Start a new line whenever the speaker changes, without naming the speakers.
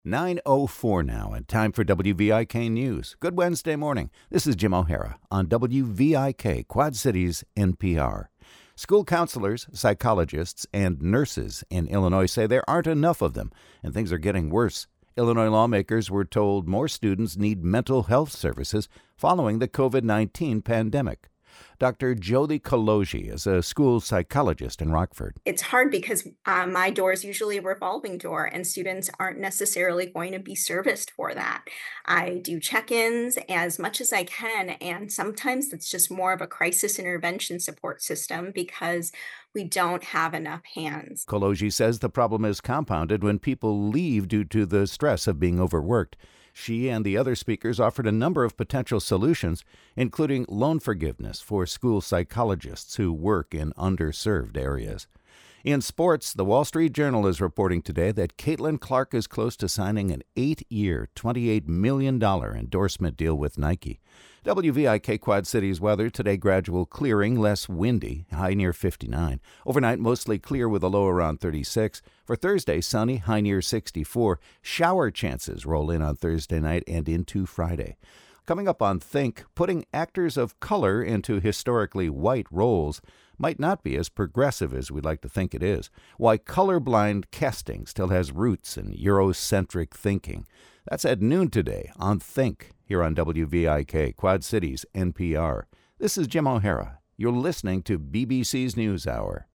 9:04 now, and time for WVIK News. Good Wednesday morning. This is Jim O'Hara on WVIK, Quad Cities NPR. School counselors, psychologists, and nurses in Illinois say there aren't enough of them, and things are getting worse. Illinois lawmakers were told more students need mental health services following the COVID-19 pandemic. Dr. Jody Kaloji is a school psychologist in Rockford.
It's hard because my door is usually a revolving door, and students aren't necessarily going to be serviced for that. I do check-ins as much as I can, and sometimes it's just more of a crisis intervention support system because we don't have enough hands.
Kaloji says the problem is compounded when people leave due to the stress of being overworked. She and the other speakers offered a number of potential solutions, including loan forgiveness for school psychologists who work in underserved areas. In sports, the Wall Street Journal is reporting today that Caitlin Clark is close to signing an 8-year, $28 million endorsement deal with Nike. WVIK Quad Cities weather today: gradual clearing, less windy, high near 59. Overnight, mostly clear with a low around 36. For Thursday, sunny, high near 64. Shower chances roll in on Thursday night and into Friday. Coming up on Think, putting actors of color into historically white roles might not be as progressive as we'd like to think it is. Why colorblind casting still has roots in Eurocentric thinking. That's at noon today on Think, here on WVIK, Quad Cities, NPR. This is Jim O'Hara. You're listening to BBC's NewsHour.